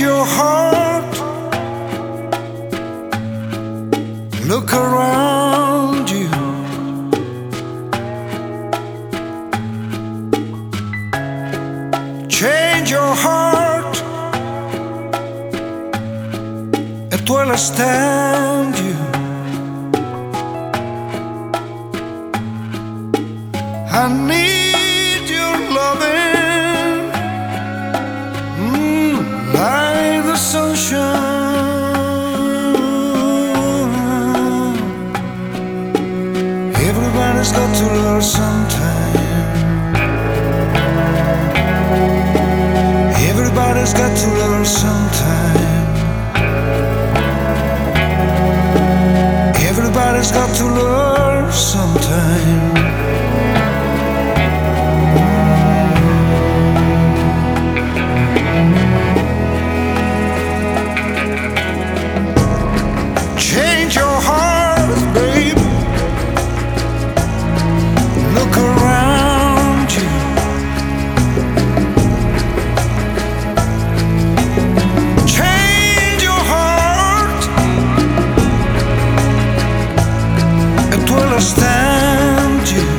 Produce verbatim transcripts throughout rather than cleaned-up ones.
your heart. Look around you. Change your heart. It will understand you. I need your loving, mm, like the sunshine. Everybody's got to learn sometime. Everybody's got to learn sometime. Everybody's got to learn sometime. Change your heart, babe. Look around you. Change your heart. It will understand you.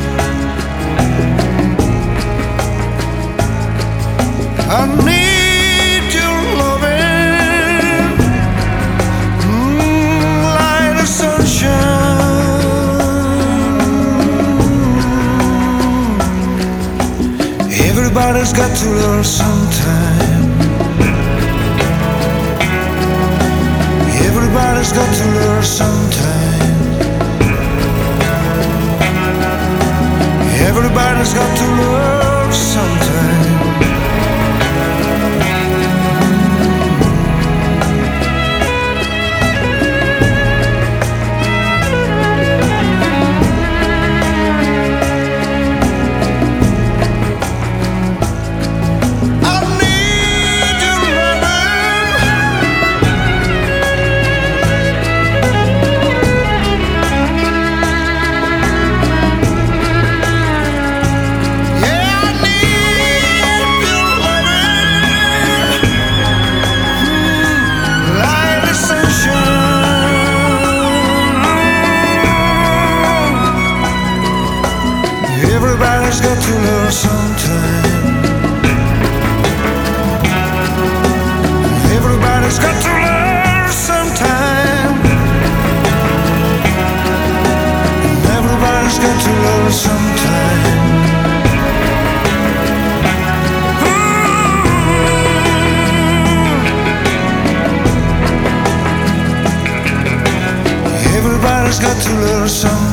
I need your loving, mm, like the sunshine. Everybody's got to learn sometime. Everybody's got to learn sometime. Everybody's got to learn sometime. Everybody's got to learn sometime. Everybody's got to learn sometime. Everybody's got to learn sometime. Everybody's got to learn sometime.